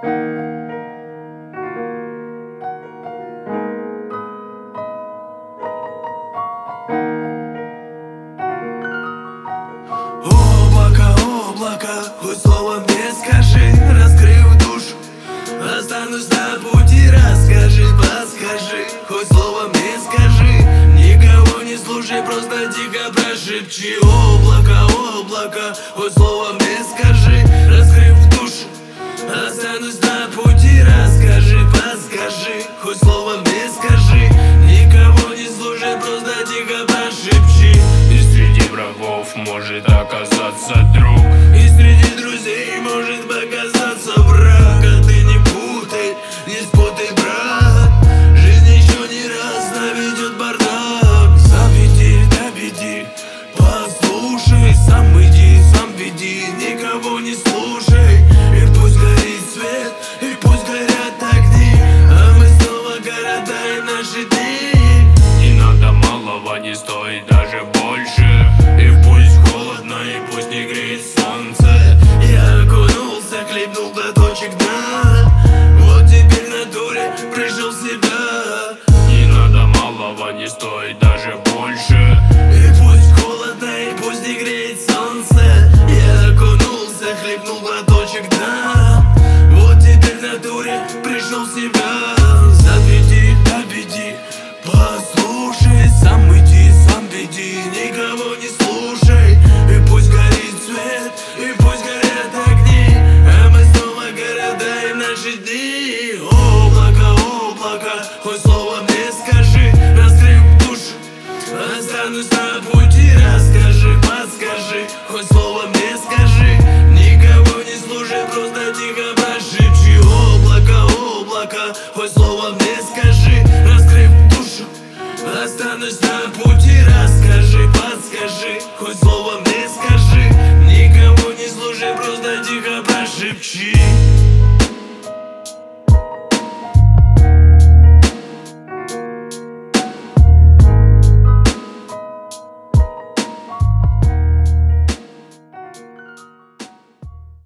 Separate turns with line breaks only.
Облако, облако, хоть слово мне скажи, раскрыв душу, останусь на пути. Расскажи, подскажи, хоть слово мне скажи, никого не слушай, просто тихо прошепчи. Облако, облако, хоть слово мне скажи, раскрыв душу, останусь на пути. Расскажи, подскажи, хоть слово мне скажи, никого не слушай, просто тихо прошепчи.
И среди врагов может оказаться друг,
И среди друзей может показаться враг. А ты не путай, не спутай, брат, жизнь еще не раз наведет бардак. Заведи, доведи, послушай, сам иди, сам веди, никого не слушай. И пусть горит свет, и пусть горят огни, а мы снова коротаем наши дни.
не надо малого, не стоит даже больше. И пусть холодно, и пусть не греет солнце.
Я окунулся, хлебнул глоточек дна, вот теперь в натуре пришел в себя.
Не надо малого, не стоит даже больше.
И пусть холодно, и пусть не греет солнце. Я окунулся, хлебнул глоточек дна, вот теперь в натуре пришел в себя. Заведи, доведи, послушай, сам иди, сам веди, никого не слушай. И пусть горит свет, и пусть горят огни, а мы снова коротаем наши дни. Облако, облако, хоть слово мне скажи, раскрыв душу, останусь на пути. Расскажи, подскажи, хоть слово мне скажи, никого не слушай, просто тихо прошепчи. Облако, облако, хоть слово мне скажи, раскрыв душу, останусь на пути. Расскажи, подскажи, хоть слово мне скажи, никого не слушай, просто тихо прошепчи.